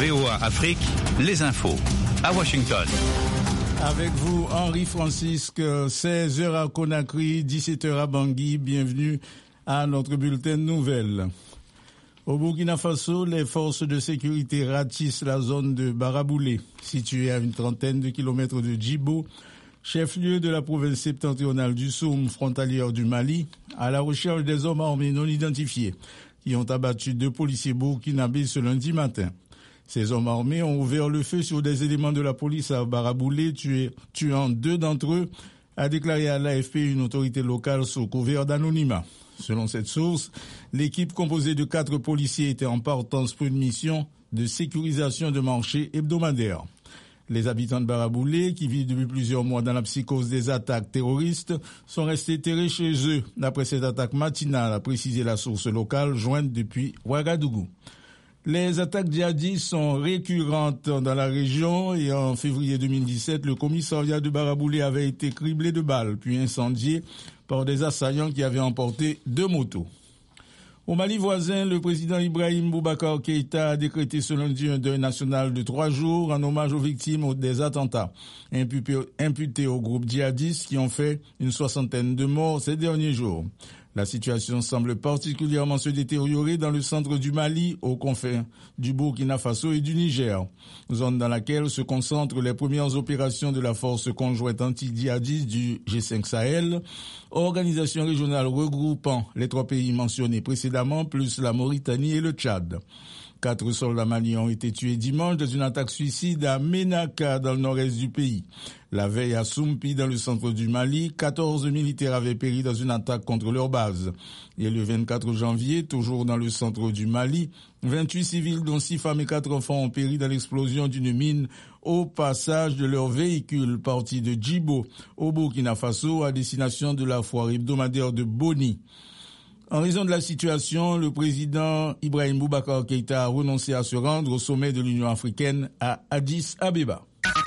VOA Afrique, les infos. À Washington. Avec vous, Henri Francisque, 16h à Conakry, 17h à Bangui. Bienvenue à notre bulletin de nouvelles. Au Burkina Faso, les forces de sécurité ratissent la zone de Baraboulé, située à une trentaine de kilomètres de Djibo, chef-lieu de la province septentrionale du Soum, frontalière du Mali, à la recherche des hommes armés non identifiés qui ont abattu 2 policiers burkinabés ce lundi matin. Ces hommes armés ont ouvert le feu sur des éléments de la police à Baraboulé, tuant 2 d'entre eux, a déclaré à l'AFP une autorité locale sous couvert d'anonymat. Selon cette source, l'équipe composée de 4 policiers était en partance pour une mission de sécurisation de marché hebdomadaire. Les habitants de Baraboulé, qui vivent depuis plusieurs mois dans la psychose des attaques terroristes, sont restés terrés chez eux après cette attaque matinale, a précisé la source locale jointe depuis Ouagadougou. Les attaques djihadistes sont récurrentes dans la région et en février 2017, le commissariat de Baraboulé avait été criblé de balles puis incendié par des assaillants qui avaient emporté 2 motos. Au Mali voisin, le président Ibrahim Boubacar Keïta a décrété ce lundi un deuil national de 3 jours en hommage aux victimes des attentats imputés au groupe djihadiste qui ont fait une 60aine de morts ces derniers jours. La situation semble particulièrement se détériorer dans le centre du Mali, aux confins du Burkina Faso et du Niger, zone dans laquelle se concentrent les premières opérations de la force conjointe anti-djihadiste du G5 Sahel, organisation régionale regroupant les 3 pays mentionnés précédemment, plus la Mauritanie et le Tchad. 4 soldats maliens ont été tués dimanche dans une attaque suicide à Ménaka, dans le nord-est du pays. La veille à Soumpi, dans le centre du Mali, 14 militaires avaient péri dans une attaque contre leur base. Et le 24 janvier, toujours dans le centre du Mali, 28 civils, dont 6 femmes et 4 enfants, ont péri dans l'explosion d'une mine au passage de leur véhicule parti de Djibo, au Burkina Faso, à destination de la foire hebdomadaire de Boni. En raison de la situation, le président Ibrahim Boubacar Keïta a renoncé à se rendre au sommet de l'Union africaine à Addis Abeba.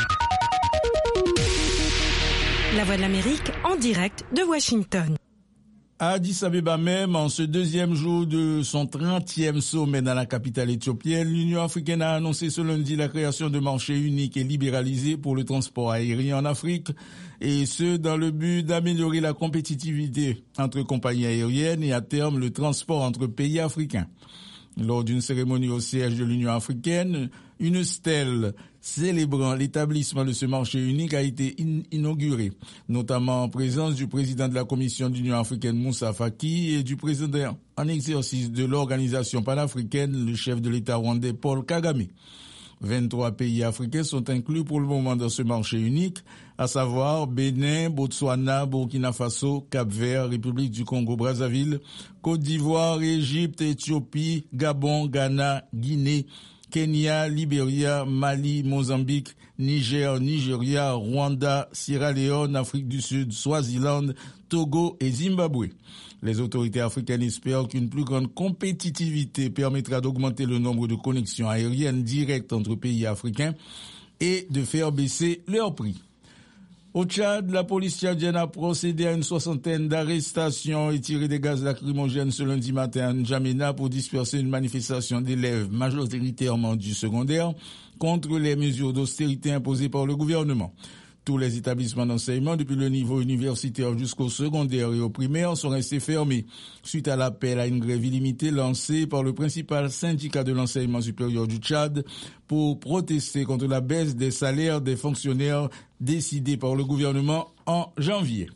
La Voix de l'Amérique en direct de Washington. À Addis Abeba même, en ce 2e jour de son 30e sommet dans la capitale éthiopienne, l'Union africaine a annoncé ce lundi la création de marchés uniques et libéralisés pour le transport aérien en Afrique, et ce, dans le but d'améliorer la compétitivité entre compagnies aériennes et à terme le transport entre pays africains. Lors d'une cérémonie au siège de l'Union africaine, une stèle célébrant l'établissement de ce marché unique a été inaugurée, notamment en présence du président de la Commission de l'Union africaine Moussa Faki et du président en exercice de l'organisation panafricaine, le chef de l'État rwandais Paul Kagame. 23 pays africains sont inclus pour le moment dans ce marché unique, à savoir Bénin, Botswana, Burkina Faso, Cap-Vert, République du Congo-Brazzaville, Côte d'Ivoire, Égypte, Éthiopie, Gabon, Ghana, Guinée, Kenya, Libéria, Mali, Mozambique, Niger, Nigeria, Rwanda, Sierra Leone, Afrique du Sud, Swaziland, Togo et Zimbabwe. Les autorités africaines espèrent qu'une plus grande compétitivité permettra d'augmenter le nombre de connexions aériennes directes entre pays africains et de faire baisser leurs prix. Au Tchad, la police tchadienne a procédé à une 60aine d'arrestations et tiré des gaz lacrymogènes ce lundi matin à N'Djamena pour disperser une manifestation d'élèves majoritairement du secondaire contre les mesures d'austérité imposées par le gouvernement. Tous les établissements d'enseignement, depuis le niveau universitaire jusqu'au secondaire et au primaire, sont restés fermés suite à l'appel à une grève illimitée lancée par le principal syndicat de l'enseignement supérieur du Tchad pour protester contre la baisse des salaires des fonctionnaires décidée par le gouvernement en janvier.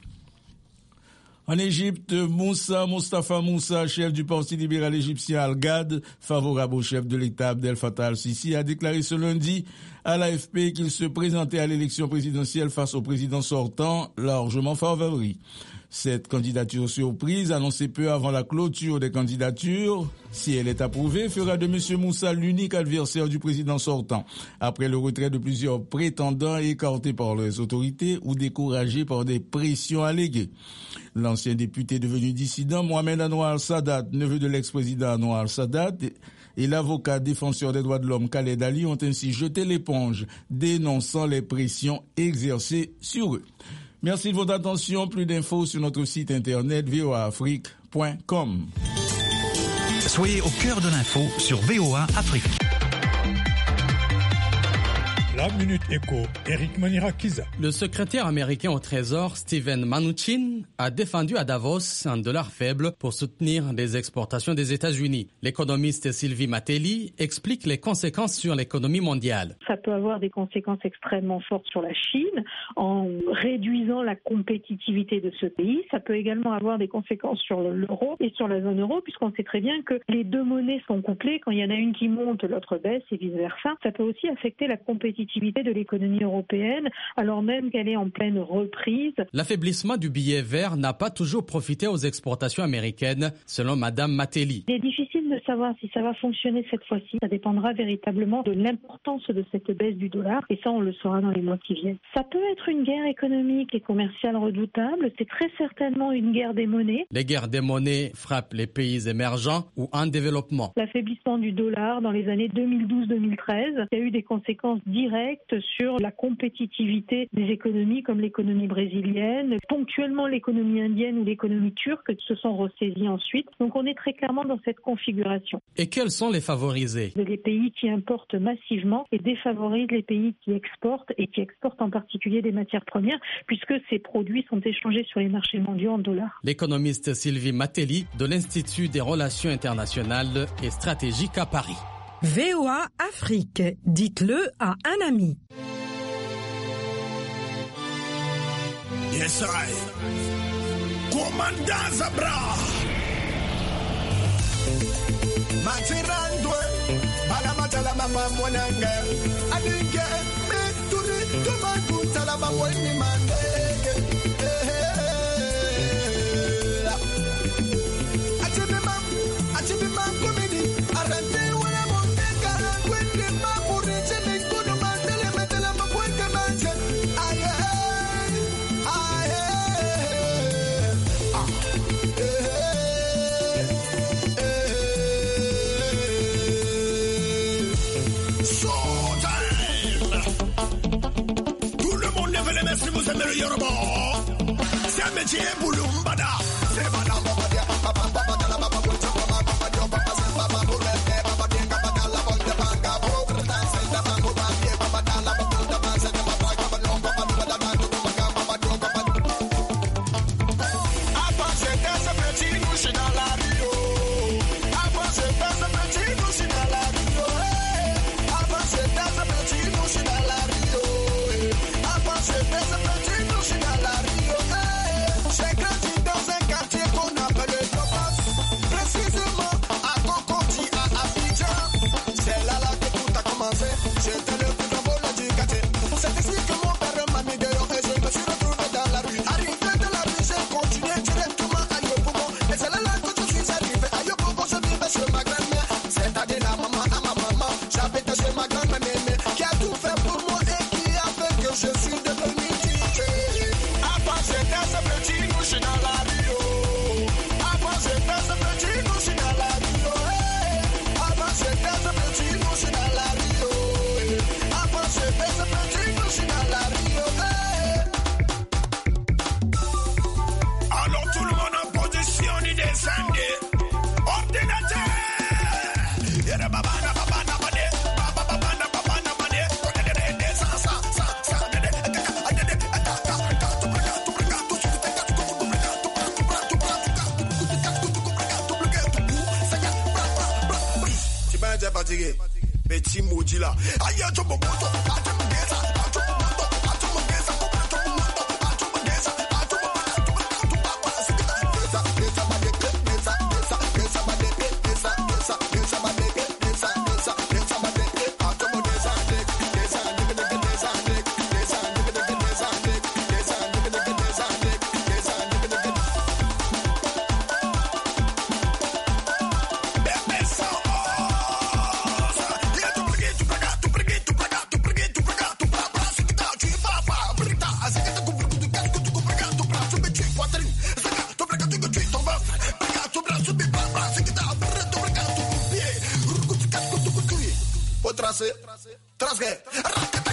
En Égypte, Moustapha Moussa, chef du Parti libéral égyptien Al-Ghad, favorable au chef de l'État Abdel Fattah al-Sisi, a déclaré ce lundi à l'AFP qu'il se présentait à l'élection présidentielle face au président sortant, largement favori. Cette candidature surprise, annoncée peu avant la clôture des candidatures, si elle est approuvée, fera de M. Moussa l'unique adversaire du président sortant, après le retrait de plusieurs prétendants écartés par les autorités ou découragés par des pressions alléguées. L'ancien député devenu dissident, Mohamed Anwar al-Sadat, neveu de l'ex-président Anwar al-Sadat, et l'avocat défenseur des droits de l'homme Khaled Ali ont ainsi jeté l'éponge, dénonçant les pressions exercées sur eux. Merci de votre attention. Plus d'infos sur notre site internet voaafrique.com. Soyez au cœur de l'info sur VOA Afrique. Minute Éco, Eric Manirakiza. Le secrétaire américain au Trésor, Steven Mnuchin, a défendu à Davos un dollar faible pour soutenir les exportations des États-Unis. L'économiste Sylvie Matelli explique les conséquences sur l'économie mondiale. Ça peut avoir des conséquences extrêmement fortes sur la Chine en réduisant la compétitivité de ce pays. Ça peut également avoir des conséquences sur l'euro et sur la zone euro, puisqu'on sait très bien que les deux monnaies sont couplées. Quand il y en a une qui monte, l'autre baisse et vice-versa. Ça peut aussi affecter la compétitivité de l'économie européenne, alors même qu'elle est en pleine reprise. L'affaiblissement du billet vert n'a pas toujours profité aux exportations américaines, selon Madame Matelli. Il est difficile de savoir si ça va fonctionner cette fois-ci. Ça dépendra véritablement de l'importance de cette baisse du dollar, et ça, on le saura dans les mois qui viennent. Ça peut être une guerre économique et commerciale redoutable. C'est très certainement une guerre des monnaies. Les guerres des monnaies frappent les pays émergents ou en développement. L'affaiblissement du dollar dans les années 2012-2013, il y a eu des conséquences directes sur la compétitivité des économies comme l'économie brésilienne, ponctuellement l'économie indienne ou l'économie turque se sont ressaisies ensuite. Donc on est très clairement dans cette configuration. Et quels sont les favorisés? Les pays qui importent massivement et défavorisent les pays qui exportent et qui exportent en particulier des matières premières puisque ces produits sont échangés sur les marchés mondiaux en dollars. L'économiste Sylvie Matelli de l'Institut des Relations internationales et stratégiques à Paris. VOA Afrique, dites-le à un ami. Yes, I. Commandant Zabra. Matirandwe. Balamatala mama mwananga. Adinge. Meturi. Tumaguntala mabweni mandege. Atibimam komedi. Arante wana monteka. Kwende mapuri. Chele kuno mandele. Metela mabwende manje. Aye. Si vous aimez le Yoruba, c'est un métier Bouloumbada. C'est Madame Babadia, Papa Babada, Papa Boucha, Papa Babadio, Papa Papa Bourrete, Papa Dienga, Papa La Bonte Banca, Bourreta, Senda Banco, Babie, Papa Dala, Papa Dala, Senda Papa, Papa No, Papa Dala, Papa Papa Do, Papa. Avant c'était ce petit couche dans la Rio. Avant c'était ce petit couche dans la Rio. Avant c'était ce petit couche dans la Rio. Avant c'était ce petit couche dans la Rio. J'ai grandi dans un quartier qu'on appelle Topaz. Précisément à Cocody, à Abidjan. C'est là que tout a commencé. J'étais le plus grand voleur du quartier. C'est ici que mon père m'a mis dehors et je me suis retrouvé dans la rue. Arrivé de la rue, j'ai continué directement à Yopougon. Et c'est là que je suis arrivé à Yopougon. Je vivais chez ma grand-mère, c'est-à-dire la maman à ma maman. J'habitais chez ma grand-mère qui a tout fait pour moi et qui a fait que je suis devenu DJ. Avant j'étais ce petit couche dans la Rio. Avant j'étais ce petit couche dans la Rio. Avant j'étais ce petit couche dans la Rio. Avant j'étais ce petit couche dans la Rio. Alors tout le monde en position y descendait. Ordinateur. Fatigué, petit maudit là. Aïe, tu me tracé,